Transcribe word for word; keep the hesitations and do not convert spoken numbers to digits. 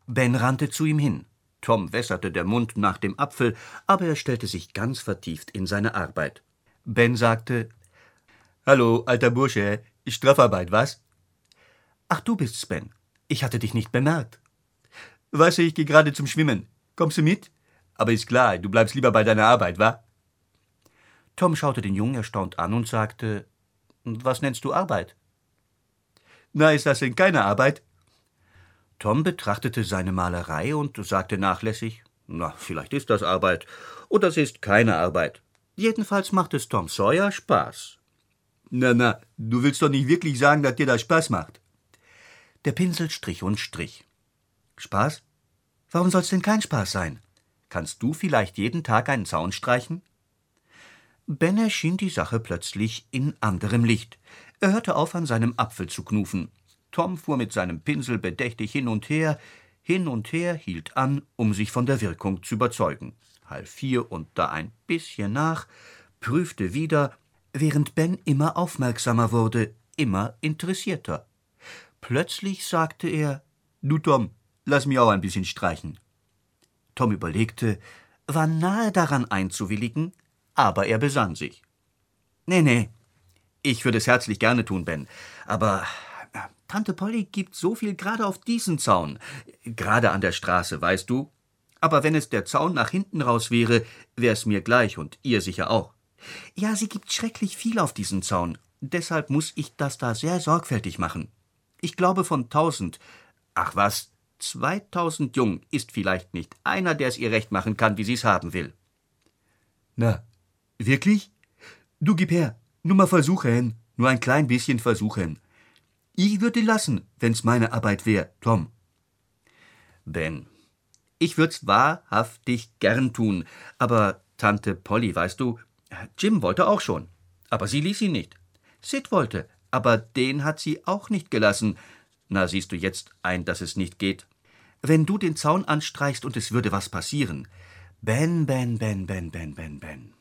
Ben rannte zu ihm hin. Tom wässerte der Mund nach dem Apfel, aber er stellte sich ganz vertieft in seine Arbeit. Ben sagte: »Hallo, alter Bursche, Straffarbeit, was?« »Ach, du bist's, Ben. Ich hatte dich nicht bemerkt.« »Weißt du, ich gehe gerade zum Schwimmen. Kommst du mit? Aber ist klar, du bleibst lieber bei deiner Arbeit, wa?« Tom schaute den Jungen erstaunt an und sagte: »Was nennst du Arbeit?« »Na, ist das denn keine Arbeit?« Tom betrachtete seine Malerei und sagte nachlässig: »Na, vielleicht ist das Arbeit, oder es ist keine Arbeit. Jedenfalls macht es Tom Sawyer Spaß.« »Na, na, du willst doch nicht wirklich sagen, dass dir das Spaß macht?« Der Pinsel strich und strich. »Spaß? Warum soll's denn kein Spaß sein? Kannst du vielleicht jeden Tag einen Zaun streichen?« Ben erschien die Sache plötzlich in anderem Licht. Er hörte auf, an seinem Apfel zu knufen. Tom fuhr mit seinem Pinsel bedächtig hin und her, hin und her, hielt an, um sich von der Wirkung zu überzeugen, half hier und da ein bisschen nach, prüfte wieder, während Ben immer aufmerksamer wurde, immer interessierter. Plötzlich sagte er: »Du Tom, lass mich auch ein bisschen streichen.« Tom überlegte, war nahe daran einzuwilligen, aber er besann sich. »Nee, nee, ich würde es herzlich gerne tun, Ben, aber Tante Polly gibt so viel gerade auf diesen Zaun, gerade an der Straße, weißt du. Aber wenn es der Zaun nach hinten raus wäre, wär's mir gleich und ihr sicher auch. Ja, sie gibt schrecklich viel auf diesen Zaun, deshalb muss ich das da sehr sorgfältig machen. Ich glaube, von tausend, ach was, zweitausend Jungen ist vielleicht nicht einer, der es ihr recht machen kann, wie sie's haben will.« »Na, wirklich? Du gib her, nur mal versuchen, nur ein klein bisschen versuchen. Ich würde lassen, wenn's meine Arbeit wär, Tom.« »Ben, ich würd's wahrhaftig gern tun, aber Tante Polly, weißt du, Jim wollte auch schon, aber sie ließ ihn nicht. Sid wollte, aber den hat sie auch nicht gelassen. Na, siehst du jetzt ein, dass es nicht geht. Wenn du den Zaun anstreichst und es würde was passieren. Ben, Ben, Ben, Ben, Ben, Ben, Ben.